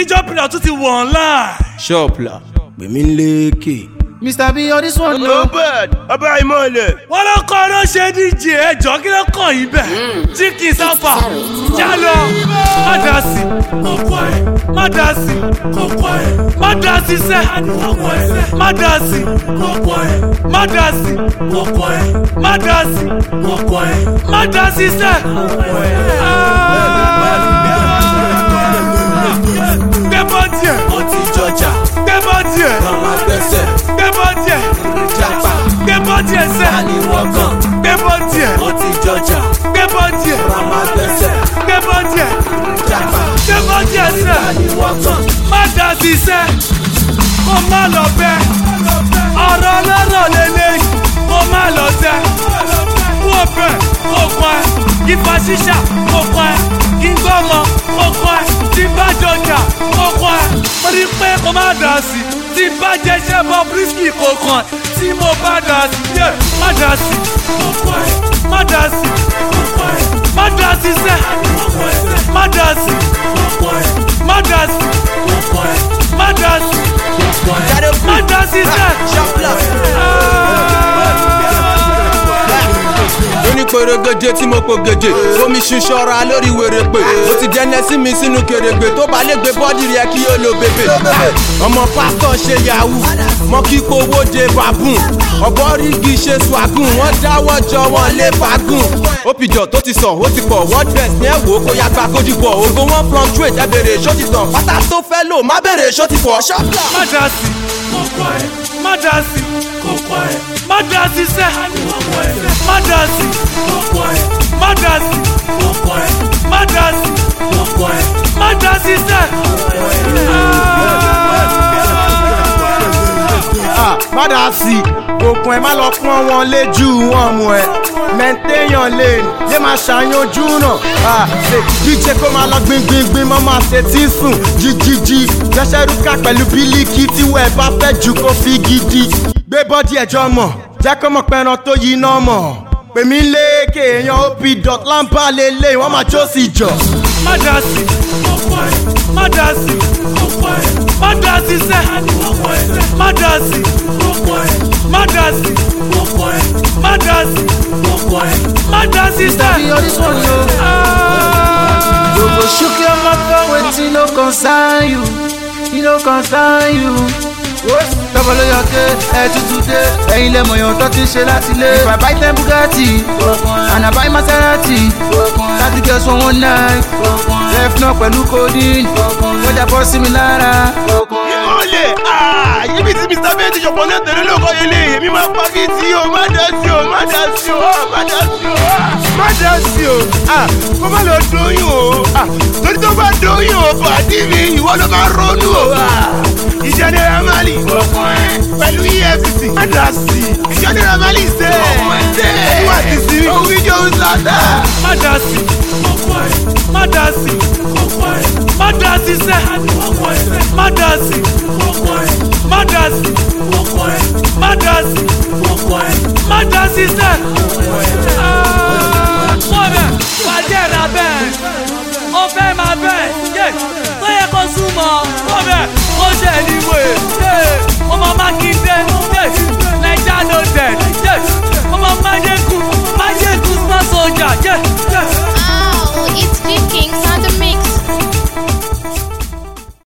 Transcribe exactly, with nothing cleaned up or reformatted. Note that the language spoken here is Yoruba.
tí jọ́pìlà tún ti wọ̀ online. ṣọ́ọ̀pìlà gbèmí lékè. Mister B, all this one no bad ọba ìmọ̀lẹ̀. wọ́n ló kọ́ ló ṣe díje ẹjọ́ kí ló kàn yín bẹ́ẹ̀. tí kì í sáfà já lọ má dá sí kókó ẹ̀ má dá sí kókó ẹ̀ má dá sí sẹ́ kókó ẹ̀ má dá sí kókó ẹ̀ má dá sí kókó ẹ̀ má dá sí kókó ẹ̀ má dá sí sẹ́ kókó ẹ̀. gbé bọ́ọ̀dì ẹ̀ ó ti jọjà gbé bọ́ọ̀dì ẹ̀ màmá gbẹ́sẹ̀ gbé bọ́ọ̀dì ẹ̀ jápa gbé bọ́ọ̀dì ẹ̀ sẹ́ àníwọ̀gàn gbé bọ́ọ̀dì ẹ̀ ó ti jọjà gbé bọ́ọ̀dì ẹ̀ màmá gbẹ́sẹ̀ gbé bọ́ọ̀dì ẹ̀ jápa gbé bọ́ọ̀dì ẹ̀ sẹ́ àníwọ̀gàn. má dá sí sẹ́ kó má lọ bẹ́ ọ̀rọ̀ ọlọ́rọ̀ lélẹ́yìn kó má lọ tẹ́ kó bẹ̀ kó kọ́ ẹ kí fa ṣíṣà kó kọ́ ẹ kí n gbọ́mọ kó kọ́ ẹ tí bá jọjà kó kọ́ ẹ mo rí pé kó má dá sí tí bá jẹjẹ bọ́ bírísìkì kó kàn tí mo bá dá sí yẹ má dá sí kó kọ́ ẹ má dá sí kó kọ́ ẹ má dá sí sẹ́ má dá sí kó kọ́ ẹ má dá sí kó kọ́ ẹ má dá sí kó kọ́ ẹ má dá sí sẹ́. onípèrègèdè tí mo po gèdè omi ṣinṣọra lórí wèrè pé ó ti dẹ́nẹ́ sí mi sínú kèrègbè tó bá lè gbé bọ́dì rẹ̀ kí ó lo bèbè. ọmọ pásítọ̀ ṣe yahoo mọ kíkó owó de babun ọ̀bọ rígi ṣe swagùn wọ́n dáwọ́ jọ wọn lé fagùn. òpìjọ tó ti sàn ó ti pọ̀ world best ní ẹ̀wò kó yá gba kójú bọ̀ ògo wọn fluctuate ẹ bèrè ṣó ti tàn pátá tó fẹ́ lò má bèrè ṣó ti fọ̀ ṣọ́pà. má dá sí kókó ẹ̀ má dá sí kókó ẹ̀ má dá sí sẹ́ má dá sí kókó ẹ̀ má dá sí kókó ẹ̀ má dá sí kókó ẹ̀ má dá sí sẹ́. má dá sí òkun ẹ má lọ pọ́n wọn léjú wọn mú ẹ mẹ́ńtéèyàn lè yé máa ṣàyànjú náà díje kó máa lọ gbingbingbin mọ́ máa ṣe tí sùn jíjíjí jẹ́sẹ̀ rúkà pẹ̀lú bílíkì tí wọ́n ẹ̀ bá fẹ́ jù kó fi gidi gbé bọ́dí ẹ̀jọ́ mọ̀ jẹ́ kó mọ̀ pẹ̀ràn tó yí náà mọ̀ pèmí léèké èèyàn ó bí dot lámbà lélẹ̀ wọ́n máa jó sí jọ. má dá sí kókó ẹ̀ má dá sí kókó ẹ̀ má dá sí sẹ́ má dá sí kókó ẹ̀ má dá sí kókó ẹ̀ má dá sí kókó ẹ̀ má dá sí sẹ́. You go shook your mouth wetin no concern you, e no concern you. Tọ́bọ̀lọ́ yọ ké ẹ tútù dé ẹ̀yin lẹ́mọ̀ yàn tó ti ṣe láti lé. If I buy ten Bugatti and I buy Maserati láti gẹ̀ sọ wọn náà left náà pẹ̀lú codeine wọ́n jà bọ́ sí mi lára. ìmọ̀lẹ̀ yíbi tí Mister B ti ṣọ̀pọ̀ náà tẹ̀lé lóko ilé èmi máa pa bí tí o má dá sí o má dá sí o má dá sí o má dá sí o kó má lọ dóyún o torí tó bá dóyún o pàdé mi ìwọ ló máa ronú o ìjẹ́nira Mali pẹ̀lú E F C C má dá sí ìjẹ́nira Mali ṣe ìwà ti sí orí jọ ń sàdá. má dá sí kókó ẹ̀ má dá sí kókó ẹ̀ má dá sí sẹ́ má dá sí kókó ẹ̀ má dá sí kókó ẹ̀ má dá sí kókó ẹ̀ má dá sí sẹ́. wọ́n bẹ̀ wájẹ́ ra bẹ́ẹ̀ ó fẹ́ máa bẹ́ẹ̀ yé tó yẹ kó súnmọ́ wọ́n bẹ̀ ó ṣe ní.